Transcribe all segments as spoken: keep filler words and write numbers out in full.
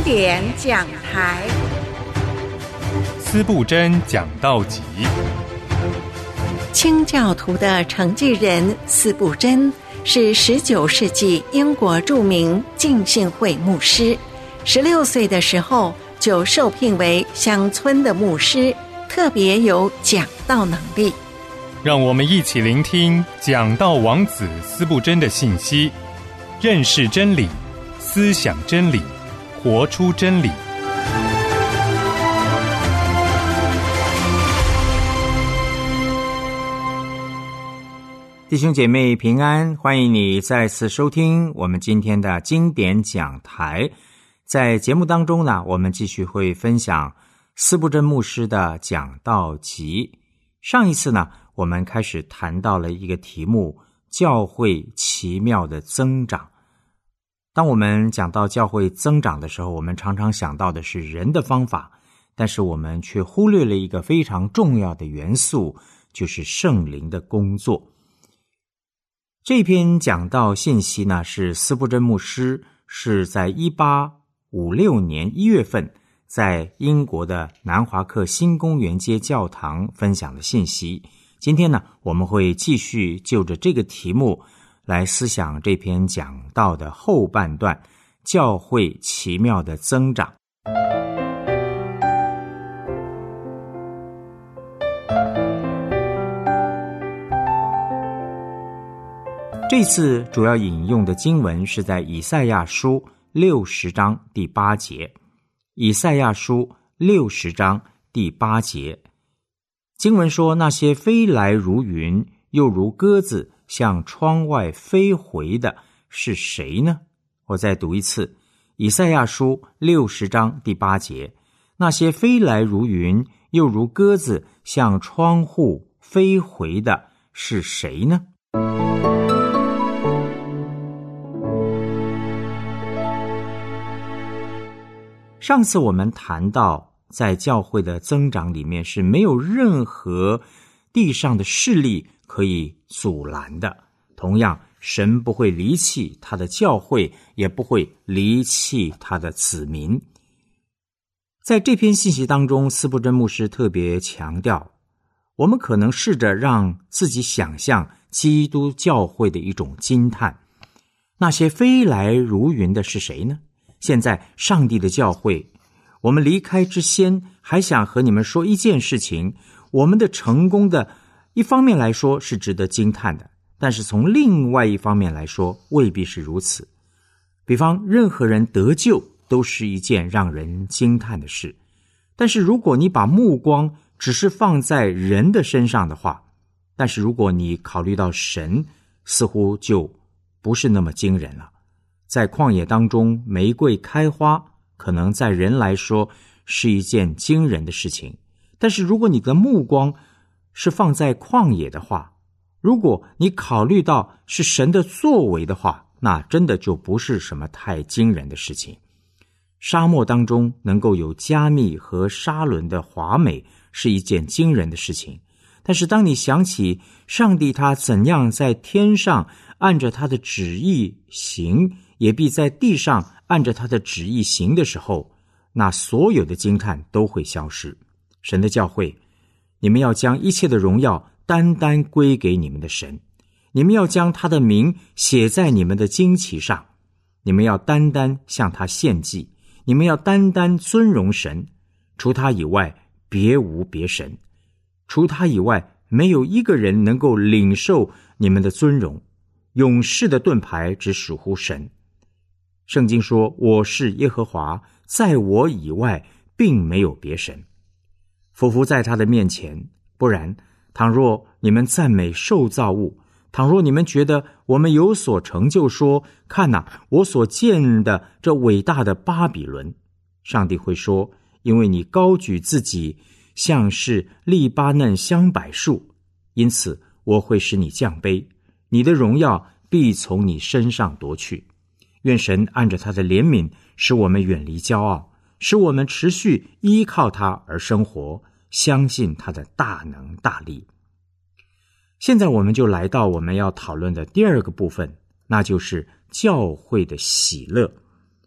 典讲台， 司布真讲道集。 清教徒的承继人司布真是十九世纪英国著名浸信会牧师，十六岁的时候就受聘为乡村的牧师，特别有讲道能力。 让我们一起聆听讲道王子司布真的信息，认识真理，思想真理，活出真理。 弟兄姐妹平安，欢迎你再次收听我们今天的经典讲台。在节目当中呢，我们继续会分享司布真牧师的讲道集。上一次呢，我们开始谈到了一个题目，教会奇妙的增长。当我们讲到教会增长的时候，我们常常想到的是人的方法，但是我们却忽略了一个非常重要的元素，就是圣灵的工作。这篇讲道信息呢，是司布真牧师是在一八五六年一月份在英国的南华克新公园街教堂分享的信息。今天呢，我们会继续就着这个题目来思想这篇讲道的后半段，教会奇妙的增长。这次主要引用的经文是在以赛亚书六十章第八节。以赛亚书六十章第八节，经文说，那些飞来如云又如鸽子向窗外飞回的是谁呢？我再读一次，以赛亚书六十章第八节，那些飞来如云又如鸽子向窗户飞回的是谁呢？上次我们谈到，在教会的增长里面是没有任何地上的势力可以阻拦的。同样，神不会离弃他的教会，也不会离弃他的子民。在这篇信息当中，司布真牧师特别强调，我们可能试着让自己想象基督教会的一种惊叹。那些飞来如云的是谁呢？现在上帝的教会，我们离开之先还想和你们说一件事情，我们的成功的一方面来说是值得惊叹的，但是从另外一方面来说未必是如此。比方任何人得救都是一件让人惊叹的事，但是如果你把目光只是放在人的身上的话，但是如果你考虑到神，似乎就不是那么惊人了。在旷野当中玫瑰开花，可能在人来说是一件惊人的事情，但是如果你的目光是放在旷野的话，如果你考虑到是神的作为的话，那真的就不是什么太惊人的事情。沙漠当中能够有加密和沙伦的华美是一件惊人的事情，但是当你想起上帝他怎样在天上按着他的旨意行，也必在地上按着他的旨意行的时候，那所有的惊叹都会消失。神的教会，你们要将一切的荣耀单单归给你们的神，你们要将他的名写在你们的旌旗上，你们要单单向他献祭，你们要单单尊荣神，除他以外别无别神，除他以外没有一个人能够领受你们的尊荣，勇士的盾牌只属乎神。圣经说，我是耶和华，在我以外并没有别神。俯伏在他的面前，不然倘若你们赞美受造物，倘若你们觉得我们有所成就，说看哪、啊、我所见的这伟大的巴比伦，上帝会说，因为你高举自己像是利巴嫩香柏树，因此我会使你降卑，你的荣耀必从你身上夺去。愿神按着他的怜悯，使我们远离骄傲，使我们持续依靠他而生活，相信他的大能大力。现在我们就来到我们要讨论的第二个部分，那就是教会的喜乐。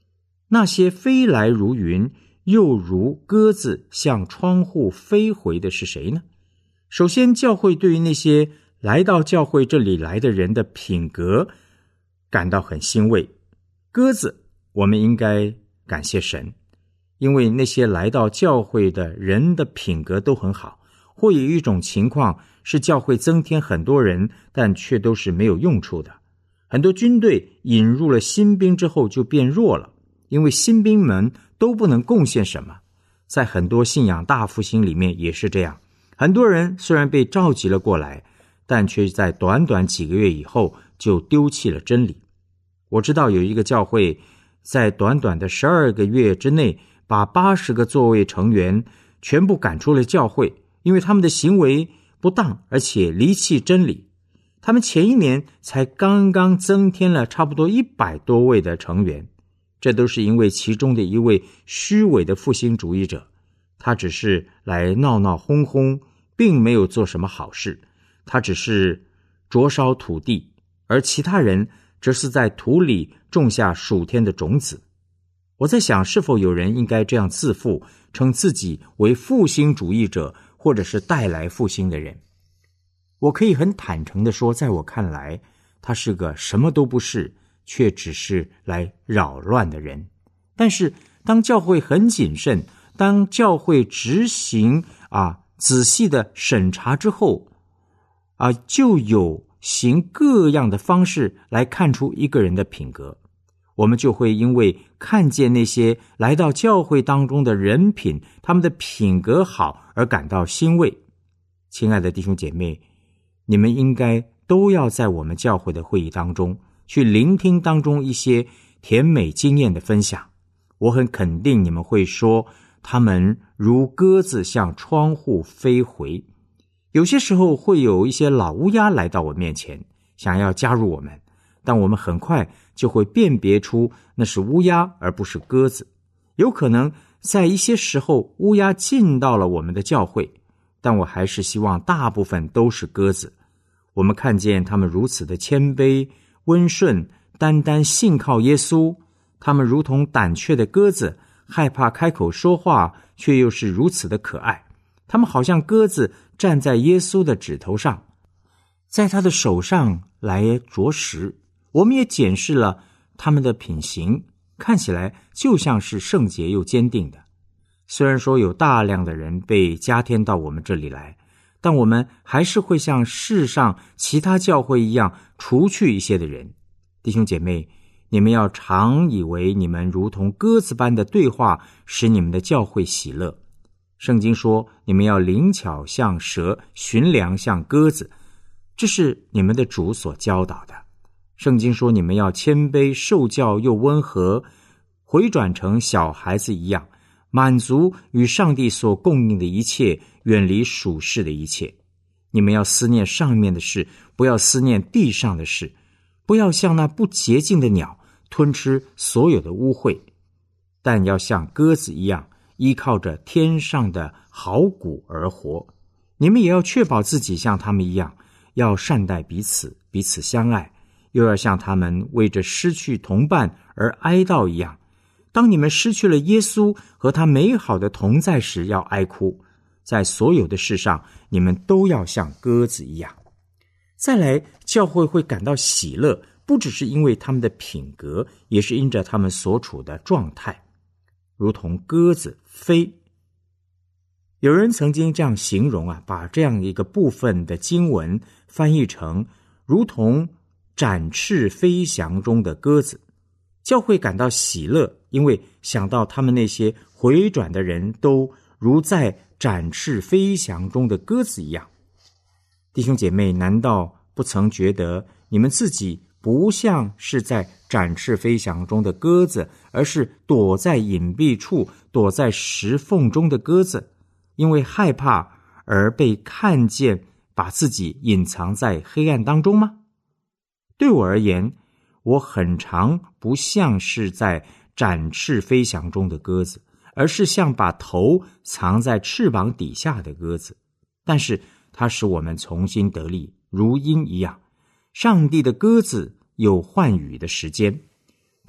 那些飞来如云，又如鸽子向窗户飞回的是谁呢？首先，教会对于那些来到教会这里来的人的品格感到很欣慰。鸽子，我们应该感谢神，因为那些来到教会的人的品格都很好。或有一种情况是教会增添很多人，但却都是没有用处的。很多军队引入了新兵之后就变弱了，因为新兵们都不能贡献什么。在很多信仰大复兴里面也是这样，很多人虽然被召集了过来，但却在短短几个月以后就丢弃了真理。我知道有一个教会在短短的十二个月之内，把八十个座位成员全部赶出了教会，因为他们的行为不当，而且离弃真理。他们前一年才刚刚增添了差不多一百多位的成员，这都是因为其中的一位虚伪的复兴主义者，他只是来闹闹哄哄，并没有做什么好事，他只是灼烧土地，而其他人则是在土里种下属天的种子。我在想，是否有人应该这样自负，称自己为复兴主义者，或者是带来复兴的人？我可以很坦诚地说，在我看来，他是个什么都不是，却只是来扰乱的人。但是当教会很谨慎，当教会执行啊仔细的审查之后，啊就有行各样的方式来看出一个人的品格。我们就会因为看见那些来到教会当中的人品，他们的品格好而感到欣慰。亲爱的弟兄姐妹，你们应该都要在我们教会的会议当中去聆听当中一些甜美经验的分享。我很肯定你们会说，他们如鸽子向窗户飞回。有些时候会有一些老乌鸦来到我面前，想要加入我们，但我们很快就会辨别出那是乌鸦而不是鸽子。有可能在一些时候乌鸦进到了我们的教会，但我还是希望大部分都是鸽子。我们看见他们如此的谦卑、温顺，单单信靠耶稣。他们如同胆怯的鸽子，害怕开口说话，却又是如此的可爱。他们好像鸽子站在耶稣的指头上，在他的手上来啄食。我们也检视了他们的品行，看起来就像是圣洁又坚定的。虽然说有大量的人被加添到我们这里来，但我们还是会像世上其他教会一样除去一些的人。弟兄姐妹，你们要常以为你们如同鸽子般的对话，使你们的教会喜乐。圣经说，你们要灵巧像蛇，驯良像鸽子，这是你们的主所教导的。圣经说，你们要谦卑，受教又温和，回转成小孩子一样，满足与上帝所供应的一切，远离属世的一切。你们要思念上面的事，不要思念地上的事，不要像那不洁净的鸟，吞吃所有的污秽，但要像鸽子一样，依靠着天上的好谷而活。你们也要确保自己像他们一样，要善待彼此，彼此相爱，又要像他们为着失去同伴而哀悼一样。当你们失去了耶稣和他美好的同在时，要哀哭。在所有的事上，你们都要像鸽子一样。再来，教会会感到喜乐，不只是因为他们的品格，也是因着他们所处的状态，如同鸽子飞。有人曾经这样形容啊，把这样一个部分的经文翻译成如同展翅飞翔中的鸽子。教会感到喜乐，因为想到他们那些回转的人都如在展翅飞翔中的鸽子一样。弟兄姐妹，难道不曾觉得你们自己不像是在展翅飞翔中的鸽子，而是躲在隐蔽处，躲在石缝中的鸽子，因为害怕而被看见，把自己隐藏在黑暗当中吗？对我而言，我很常不像是在展翅飞翔中的鸽子，而是像把头藏在翅膀底下的鸽子。但是它使我们重新得力，如鹰一样。上帝的鸽子有换羽的时间，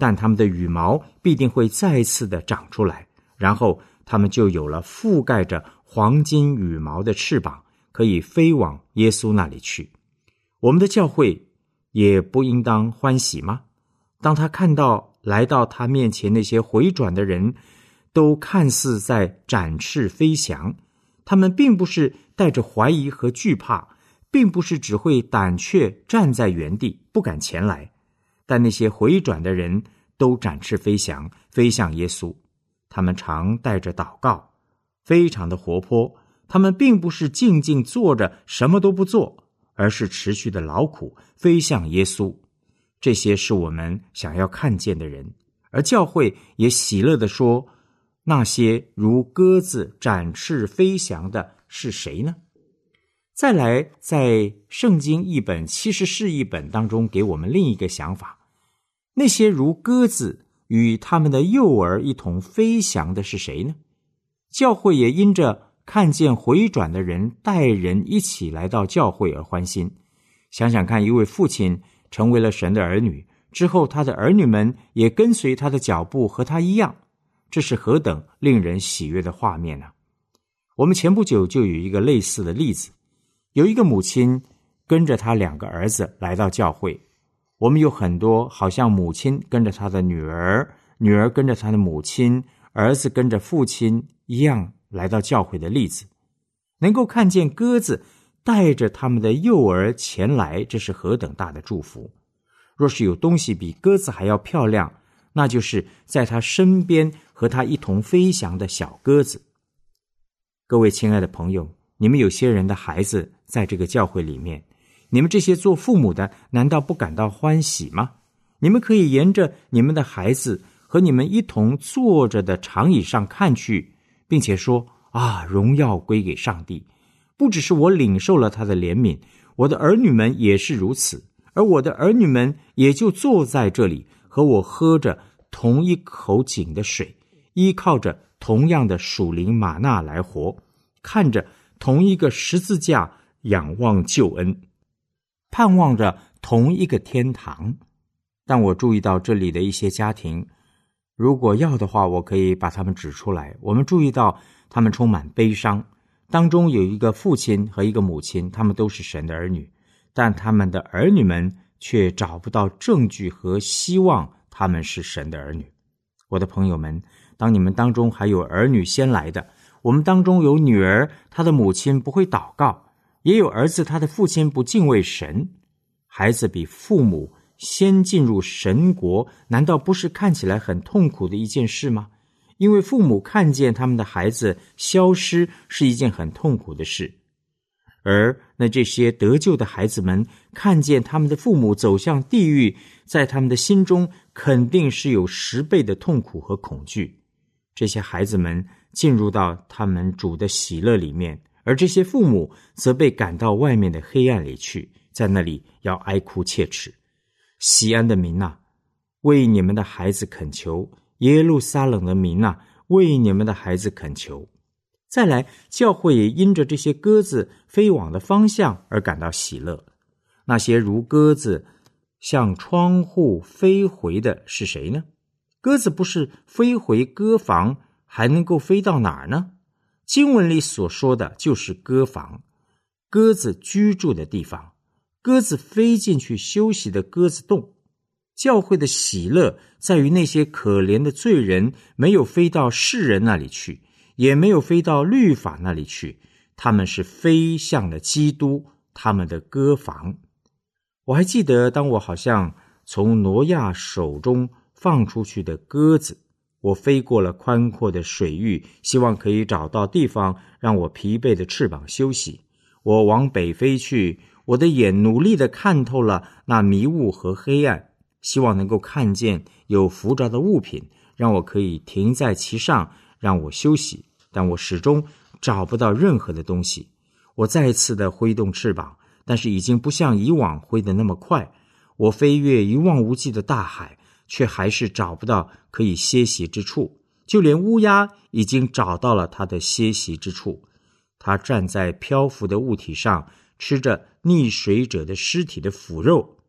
但它们的羽毛必定会再次的长出来，然后它们就有了覆盖着黄金羽毛的翅膀，可以飞往耶稣那里去。我们的教会也不应当欢喜吗？当他看到来到他面前那些回转的人都看似在展翅飞翔，他们并不是带着怀疑和惧怕，并不是只会胆怯站在原地不敢前来，但那些回转的人都展翅飞翔，飞向耶稣。他们常带着祷告，非常的活泼。他们并不是静静坐着什么都不做，而是持续的劳苦，飞向耶稣。这些是我们想要看见的人。而教会也喜乐地说，那些如鸽子展翅飞翔的是谁呢？再来，在圣经译本七十四译本当中给我们另一个想法，那些如鸽子与他们的幼儿一同飞翔的是谁呢？教会也因着看见回转的人带人一起来到教会而欢心。想想看，一位父亲成为了神的儿女之后，他的儿女们也跟随他的脚步和他一样，这是何等令人喜悦的画面呢？我们前不久就有一个类似的例子，有一个母亲跟着他两个儿子来到教会。我们有很多好像母亲跟着他的女儿，女儿跟着他的母亲，儿子跟着父亲一样来到教会的例子。能够看见鸽子带着他们的幼儿前来，这是何等大的祝福。若是有东西比鸽子还要漂亮，那就是在他身边和他一同飞翔的小鸽子。各位亲爱的朋友，你们有些人的孩子在这个教会里面，你们这些做父母的难道不感到欢喜吗？你们可以沿着你们的孩子和你们一同坐着的长椅上看去，并且说，啊，荣耀归给上帝。不只是我领受了他的怜悯，我的儿女们也是如此，而我的儿女们也就坐在这里，和我喝着同一口井的水，依靠着同样的属灵玛纳来活，看着同一个十字架，仰望救恩，盼望着同一个天堂。但我注意到这里的一些家庭，如果要的话，我可以把他们指出来。我们注意到他们充满悲伤，当中有一个父亲和一个母亲，他们都是神的儿女，但他们的儿女们却找不到证据和希望他们是神的儿女。我的朋友们，当你们当中还有儿女先来的，我们当中有女儿，她的母亲不会祷告，也有儿子，他的父亲不敬畏神。孩子比父母先进入神国，难道不是看起来很痛苦的一件事吗？因为父母看见他们的孩子消失是一件很痛苦的事，而那这些得救的孩子们看见他们的父母走向地狱，在他们的心中肯定是有十倍的痛苦和恐惧。这些孩子们进入到他们主的喜乐里面，而这些父母则被赶到外面的黑暗里去，在那里要哀哭切齿。西安的民啊，为你们的孩子恳求；耶路撒冷的民啊，为你们的孩子恳求。再来，教会也因着这些鸽子飞往的方向而感到喜乐。那些如鸽子向窗户飞回的是谁呢？鸽子不是飞回鸽房，还能够飞到哪儿呢？经文里所说的就是鸽房，鸽子居住的地方，鸽子飞进去休息的鸽子洞。教会的喜乐在于那些可怜的罪人没有飞到世人那里去，也没有飞到律法那里去，他们是飞向了基督，他们的鸽房。我还记得，当我好像从挪亚手中放出去的鸽子，我飞过了宽阔的水域，希望可以找到地方让我疲惫的翅膀休息。我往北飞去，我的眼努力地看透了那迷雾和黑暗，希望能够看见有浮着的物品，让我可以停在其上，让我休息。但我始终找不到任何的东西。我再一次的挥动翅膀，但是已经不像以往挥得那么快。我飞越一望无际的大海，却还是找不到可以歇息之处。就连乌鸦已经找到了它的歇息之处，它站在漂浮的物体上，吃着溺水者的尸体的腐肉。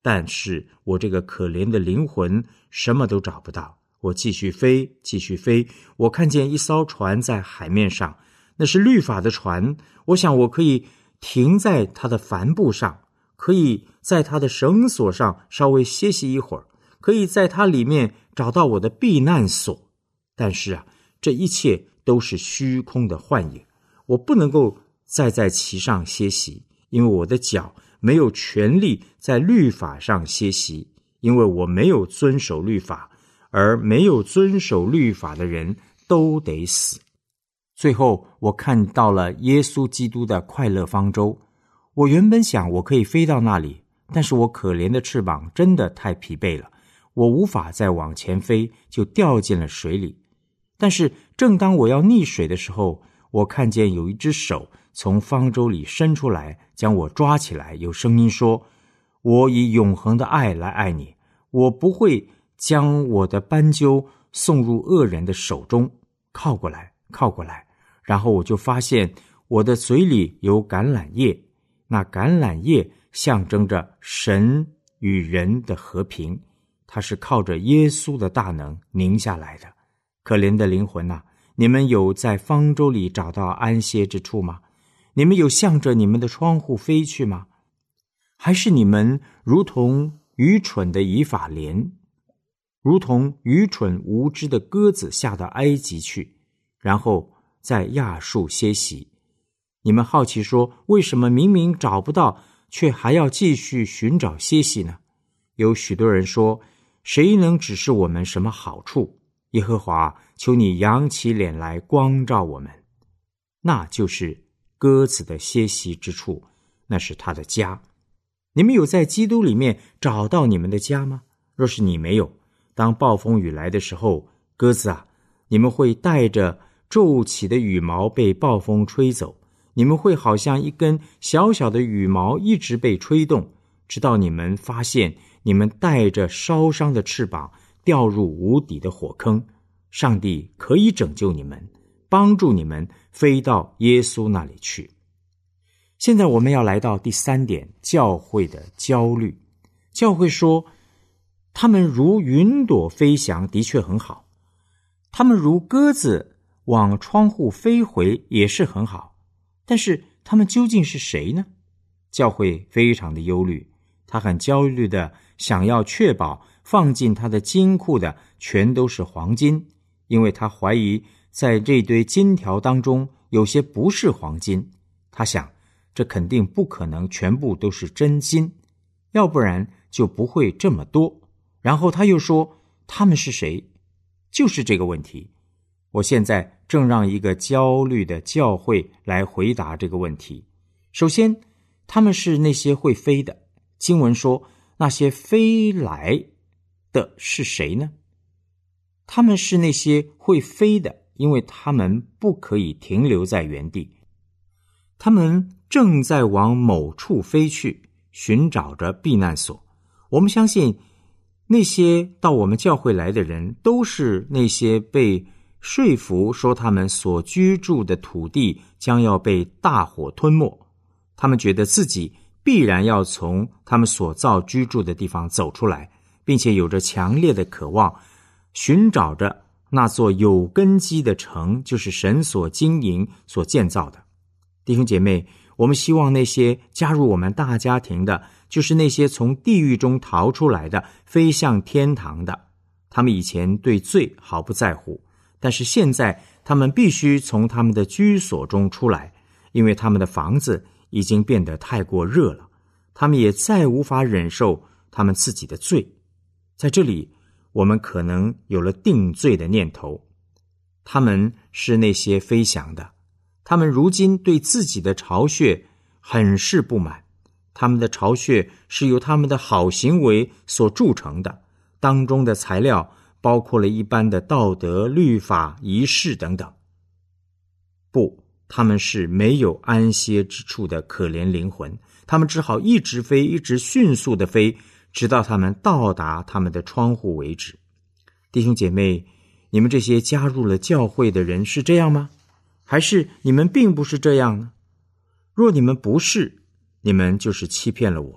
但是我这个可怜的灵魂什么都找不到。我继续飞，继续飞，我看见一艘船在海面上，那是律法的船。我想我可以停在它的帆布上，可以在它的绳索上稍微歇息一会儿，可以在它里面找到我的避难所。但是啊，这一切都是虚空的幻影，我不能够再在其上歇息，因为我的脚没有权利在律法上歇息，因为我没有遵守律法，而没有遵守律法的人都得死。最后我看到了耶稣基督的快乐方舟，我原本想我可以飞到那里，但是我可怜的翅膀真的太疲惫了，我无法再往前飞，就掉进了水里。但是正当我要溺水的时候，我看见有一只手从方舟里伸出来，将我抓起来，有声音说，我以永恒的爱来爱你，我不会将我的斑鸠送入恶人的手中。靠过来，靠过来。然后我就发现我的嘴里有橄榄叶，那橄榄叶象征着神与人的和平，它是靠着耶稣的大能凝下来的。可怜的灵魂啊，你们有在方舟里找到安歇之处吗？你们有向着你们的窗户飞去吗？还是你们如同愚蠢的以法莲，如同愚蠢无知的鸽子下到埃及去，然后在亚述歇息？你们好奇说，为什么明明找不到，却还要继续寻找歇息呢？有许多人说，谁能指示我们什么好处？耶和华，求你扬起脸来光照我们。那就是鸽子的歇息之处，那是他的家。你们有在基督里面找到你们的家吗？若是你没有，当暴风雨来的时候，鸽子啊，你们会带着皱起的羽毛被暴风吹走，你们会好像一根小小的羽毛一直被吹动，直到你们发现你们带着烧伤的翅膀掉入无底的火坑。上帝可以拯救你们，帮助你们飞到耶稣那里去。现在我们要来到第三点，教会的焦虑。教会说，他们如云朵飞翔，的确很好，他们如鸽子往窗户飞回，也是很好，但是他们究竟是谁呢？教会非常的忧虑，他很焦虑的想要确保放进他的金库的全都是黄金，因为他怀疑在这堆金条当中有些不是黄金，他想这肯定不可能全部都是真金，要不然就不会这么多。然后他又说，他们是谁？就是这个问题。我现在正让一个焦虑的教会来回答这个问题。首先，他们是那些会飞的。经文说，那些飞来的是谁呢？他们是那些会飞的，因为他们不可以停留在原地，他们正在往某处飞去，寻找着避难所。我们相信那些到我们教会来的人，都是那些被说服说他们所居住的土地将要被大火吞没，他们觉得自己必然要从他们所造居住的地方走出来，并且有着强烈的渴望，寻找着那座有根基的城，就是神所经营所建造的。弟兄姐妹，我们希望那些加入我们大家庭的，就是那些从地狱中逃出来的，飞向天堂的。他们以前对罪毫不在乎，但是现在他们必须从他们的居所中出来，因为他们的房子已经变得太过热了，他们也再无法忍受他们自己的罪。在这里，我们可能有了定罪的念头。他们是那些飞翔的，他们如今对自己的巢穴很是不满，他们的巢穴是由他们的好行为所铸成的，当中的材料包括了一般的道德、律法、仪式等等。不，他们是没有安歇之处的可怜灵魂，他们只好一直飞，一直迅速的飞，直到他们到达他们的窗户为止。弟兄姐妹，你们这些加入了教会的人是这样吗？还是你们并不是这样呢？若你们不是，你们就是欺骗了我。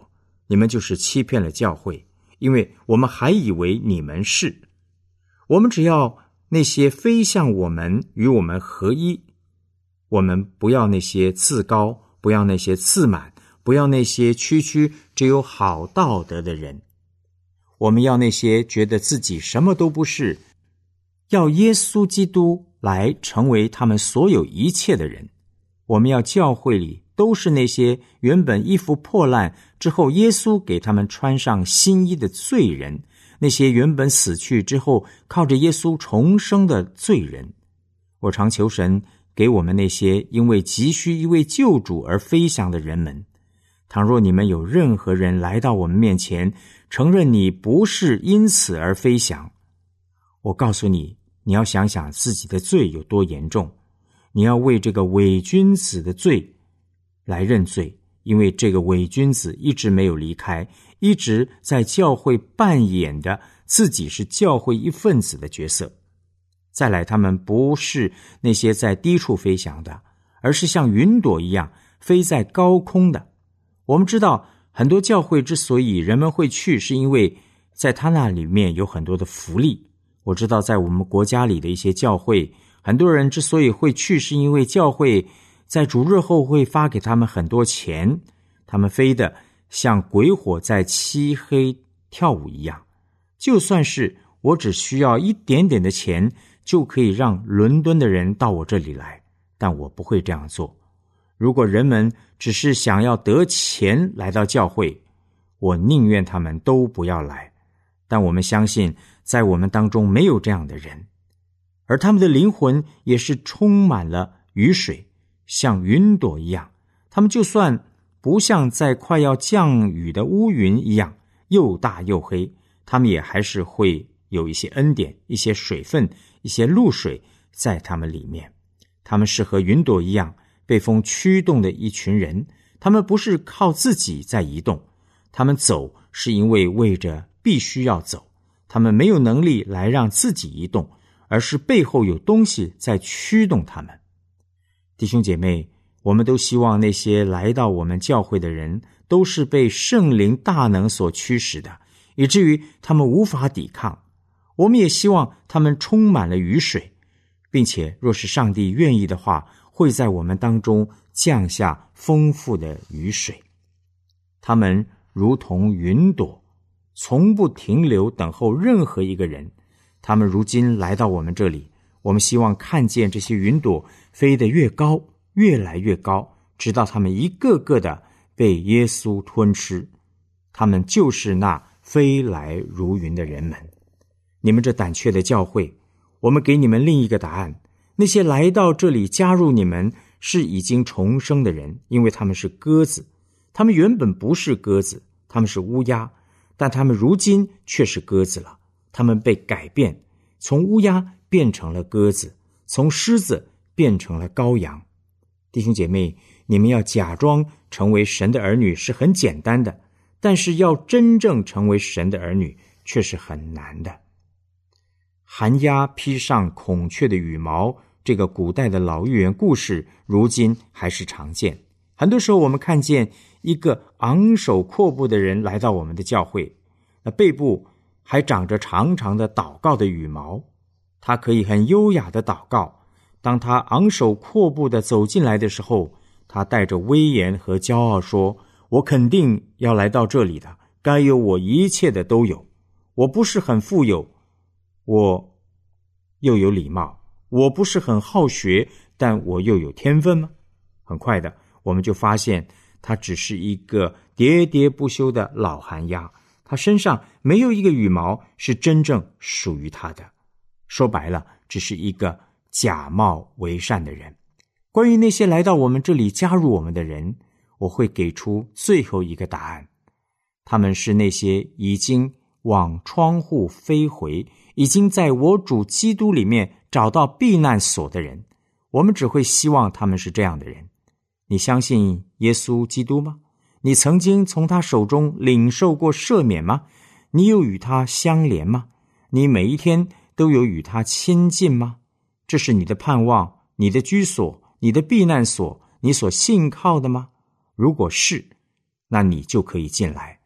你们就是欺骗了教会，因为我们还以为你们是。我们只要那些非像我们与我们合一，我们不要那些自高，不要那些自满，不要那些区区只有好道德的人。我们要那些觉得自己什么都不是，要耶稣基督来成为他们所有一切的人。我们要教会里都是那些原本衣服破烂之后耶稣给他们穿上新衣的罪人，那些原本死去之后靠着耶稣重生的罪人。我常求神给我们那些因为急需一位救主而飞翔的人们。倘若你们有任何人来到我们面前，承认你不是因此而飞翔，我告诉你，你要想想自己的罪有多严重，你要为这个伪君子的罪来认罪，因为这个伪君子一直没有离开，一直在教会扮演的自己是教会一份子的角色。再来，他们不是那些在低处飞翔的，而是像云朵一样飞在高空的。我们知道很多教会之所以人们会去，是因为在他那里面有很多的福利。我知道在我们国家里的一些教会，很多人之所以会去，是因为教会在主日后会发给他们很多钱，他们飞得像鬼火在漆黑跳舞一样。就算是我只需要一点点的钱，就可以让伦敦的人到我这里来，但我不会这样做。如果人们只是想要得钱来到教会，我宁愿他们都不要来。但我们相信在我们当中没有这样的人，而他们的灵魂也是充满了雨水，像云朵一样。他们就算不像在快要降雨的乌云一样又大又黑，他们也还是会有一些恩典，一些水分，一些露水在他们里面。他们是和云朵一样被风驱动的一群人，他们不是靠自己在移动，他们走是因为为着必须要走，他们没有能力来让自己移动，而是背后有东西在驱动他们。弟兄姐妹，我们都希望那些来到我们教会的人都是被圣灵大能所驱使的，以至于他们无法抵抗。我们也希望他们充满了雨水，并且若是上帝愿意的话，会在我们当中降下丰富的雨水。他们如同云朵，从不停留等候任何一个人。他们如今来到我们这里，我们希望看见这些云朵飞得越高，越来越高，直到他们一个个的被耶稣吞吃。他们就是那飞来如云的人们。你们这胆怯的教会，我们给你们另一个答案。那些来到这里加入你们是已经重生的人，因为他们是鸽子。他们原本不是鸽子，他们是乌鸦，但他们如今却是鸽子了。他们被改变，从乌鸦变成了鸽子，从狮子变成了羔羊。弟兄姐妹，你们要假装成为神的儿女是很简单的，但是要真正成为神的儿女却是很难的。寒鸦披上孔雀的羽毛，这个古代的老寓言故事如今还是常见。很多时候我们看见一个昂首阔步的人来到我们的教会，那背部还长着长长的祷告的羽毛，他可以很优雅的祷告。当他昂首阔步的走进来的时候，他带着威严和骄傲说，我肯定要来到这里的，该有我一切的都有。我不是很富有，我又有礼貌，我不是很好学，但我又有天分吗？很快的，我们就发现他只是一个喋喋不休的老寒鸦，他身上没有一个羽毛是真正属于他的。说白了，只是一个假冒为善的人。关于那些来到我们这里加入我们的人，我会给出最后一个答案。他们是那些已经往窗户飞回，已经在我主基督里面找到避难所的人。我们只会希望他们是这样的人。你相信耶稣基督吗？你曾经从他手中领受过赦免吗？你有与他相连吗？你每一天都有与他亲近吗？这是你的盼望，你的居所，你的避难所，你所信靠的吗？如果是，那你就可以进来。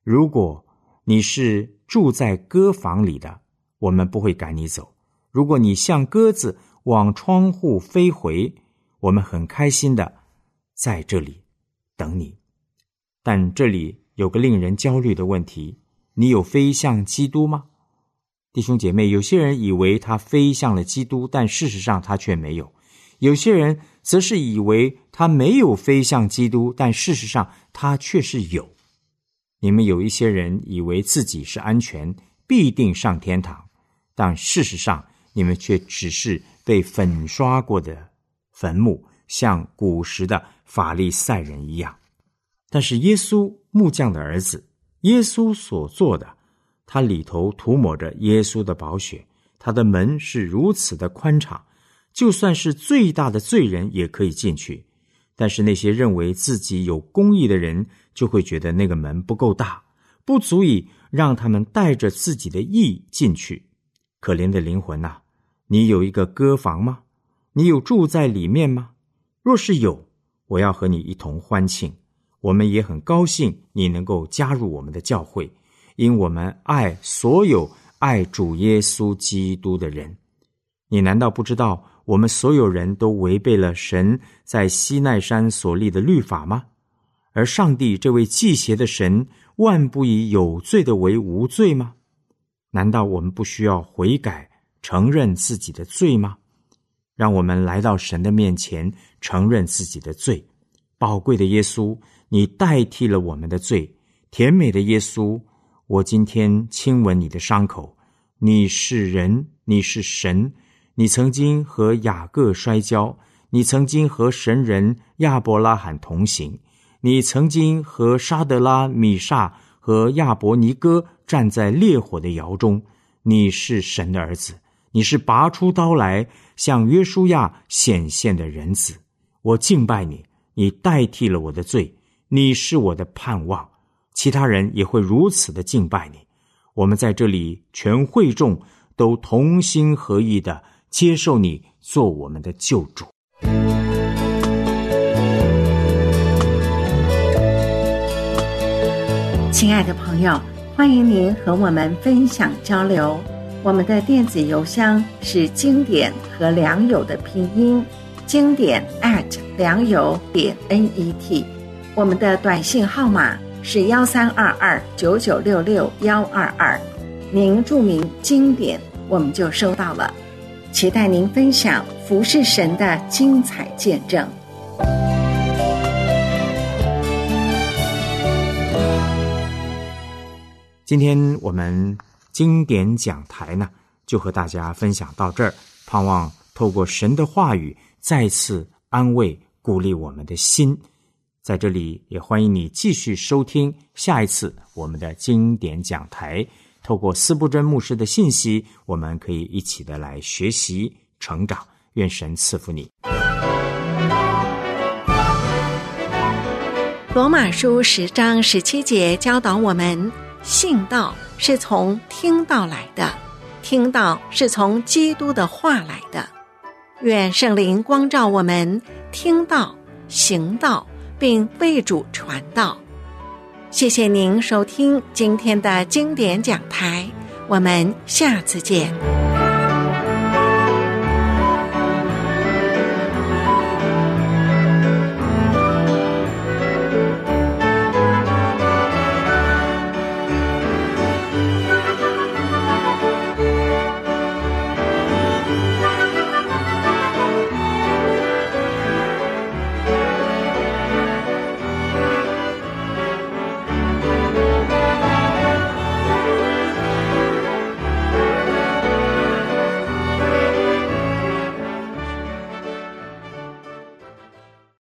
如果你是住在鸽房里的，我们不会赶你走。如果你像鸽子往窗户飞回，我们很开心的在这里等你。但这里有个令人焦虑的问题，你有飞向基督吗？弟兄姐妹，有些人以为他飞向了基督，但事实上他却没有。有些人则是以为他没有飞向基督，但事实上他却是有。你们有一些人以为自己是安全，必定上天堂，但事实上你们却只是被粉刷过的坟墓，像古时的法利赛人一样。但是耶稣木匠的儿子，耶稣所做的，他里头涂抹着耶稣的宝血，他的门是如此的宽敞，就算是最大的罪人也可以进去。但是那些认为自己有公义的人，就会觉得那个门不够大，不足以让他们带着自己的义进去。可怜的灵魂啊，你有一个鸽房吗？你有住在里面吗？若是有，我要和你一同欢庆。我们也很高兴你能够加入我们的教会，因我们爱所有爱主耶稣基督的人。你难道不知道我们所有人都违背了神在西奈山所立的律法吗？而上帝这位忌邪的神，万不以有罪的为无罪吗？难道我们不需要悔改，承认自己的罪吗？让我们来到神的面前，承认自己的罪。宝贵的耶稣，你代替了我们的罪。甜美的耶稣，我今天亲吻你的伤口。你是人，你是神，你曾经和雅各摔跤，你曾经和神人亚伯拉罕同行，你曾经和沙德拉、米煞和亚伯尼哥站在烈火的窑中。你是神的儿子，你是拔出刀来向约书亚显现的人子。我敬拜你，你代替了我的罪，你是我的盼望。其他人也会如此的敬拜你。我们在这里全会众都同心合意的接受你做我们的救主。 亲爱的朋友，欢迎您和我们分享交流。我们的电子邮箱是经典和良友的拼音，经典 at 良友点 net。 我们的短信号码是一三二二九九六六一二二，您注明经典，我们就收到了。期待您分享服侍神的精彩见证。 今天我们经典讲台呢，就和大家分享到这儿，盼望透过神的话语再次安慰鼓励我们的心。在这里也欢迎你继续收听下一次我们的经典讲台，透过司布真牧师的信息，我们可以一起的来学习成长。愿神赐福你。 罗马书十章十七节教导我们，信道是从听道来的，听道是从基督的话来的。愿圣灵光照我们，听道、行道，并为主传道。谢谢您收听今天的经典讲台，我们下次见。